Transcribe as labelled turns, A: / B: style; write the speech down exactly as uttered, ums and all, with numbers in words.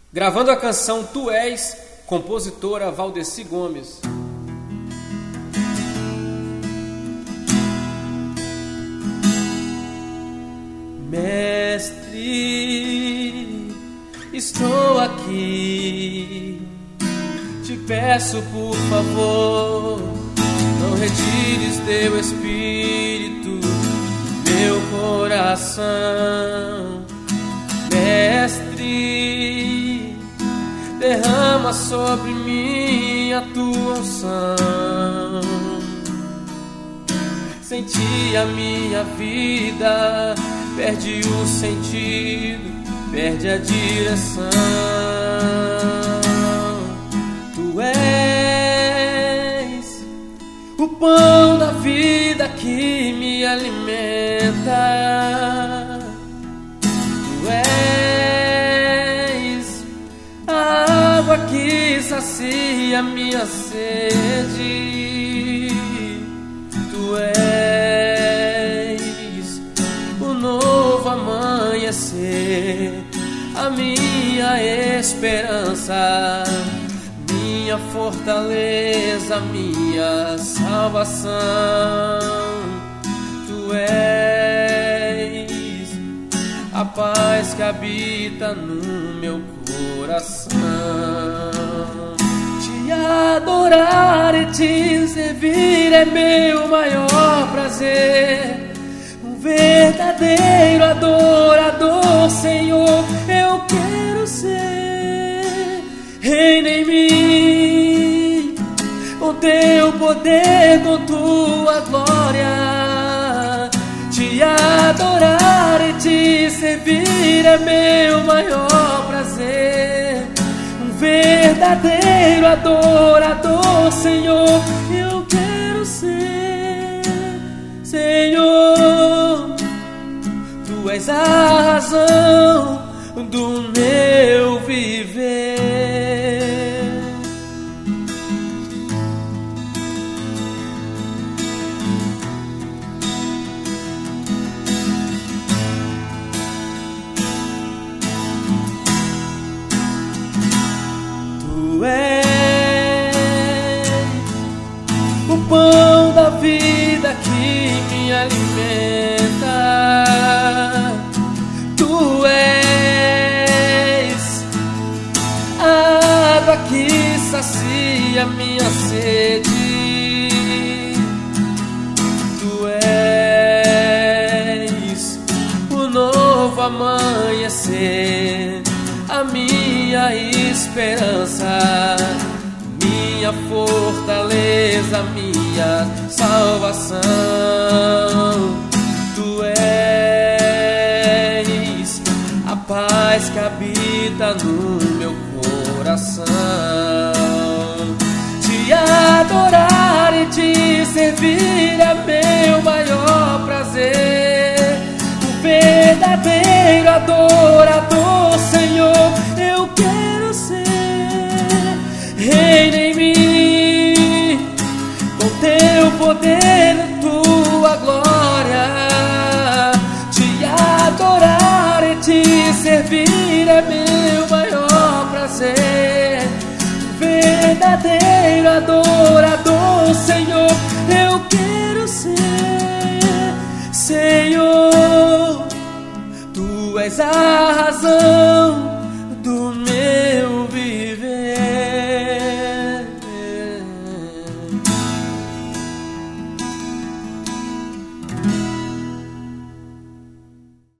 A: Gravando a canção Tu És, compositora Valdeci Gomes.
B: Mestre, estou aqui, te peço por favor, não retires teu espírito do meu coração. Mestre, derrama sobre mim a tua unção. Sem ti a minha vida perde o sentido, perde a direção. Tu és o pão da vida que me alimenta. Tu és a água que sacia minha sede. Tu és o novo amanhecer, a minha esperança, minha fortaleza, minha salvação. Tu és a paz que habita no meu coração. Te adorar e te servir é meu maior prazer. Um verdadeiro adorador, Senhor, eu quero ser. Reina em mim, com teu poder, com tua glória. Te adorar e te servir é meu maior prazer. Um verdadeiro adorador, Senhor, eu quero ser. Senhor, tu és a razão do meu viver. Tu és o pão da vida que me alimenta. Tu és a água que sacia minha sede. Tu és o novo amanhecer, a minha esperança, minha fortaleza, minha salvação. Tu és a paz que habita no meu coração. Te adorar e te servir é meu maior prazer. O verdadeiro adorador, Senhor, eu quero ser. Reina em mim, com teu poder e tua glória. Te adorar e te servir é meu maior prazer. Verdadeiro adorador, Senhor, eu quero ser. Senhor, tu és a razão do meu viver.